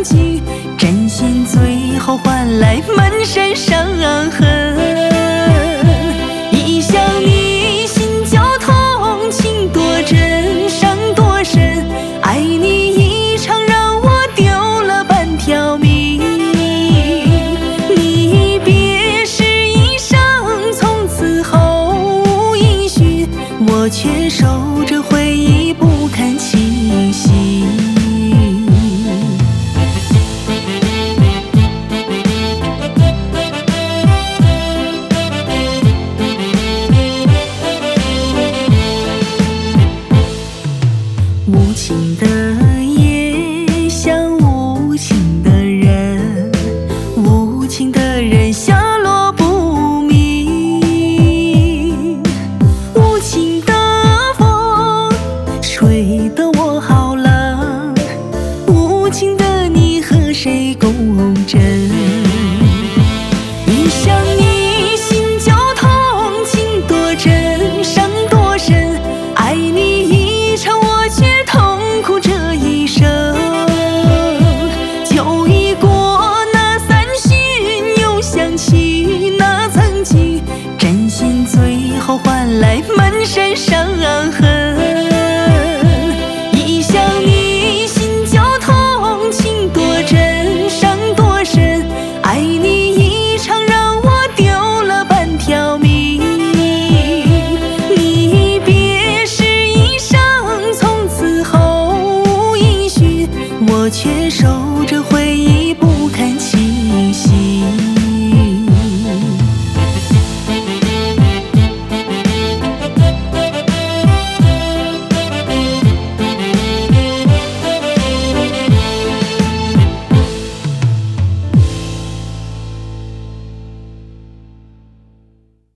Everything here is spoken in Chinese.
经，真心最后换来满身伤痕。一想你心绞痛，情多真，伤多深，爱你一场让我丢了半条命。你别时已伤，从此后无音讯，我却守着回忆不肯清醒。无情的夜像无情的人，无情的人下落不明。无情的风吹得我好冷，无情的你和谁共枕？一想你心绞痛，情多真，伤多深，爱你一场我却痛苦这一生。酒已过那三巡，又想起那曾经，真心最后换来